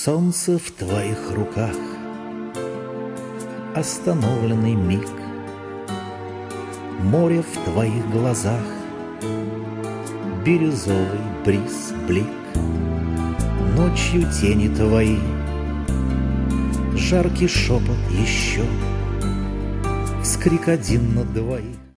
Солнце в твоих руках, остановленный миг, море в твоих глазах, бирюзовый бриз, блик, ночью тени твои, жаркий шепот еще, вскрик один на двоих.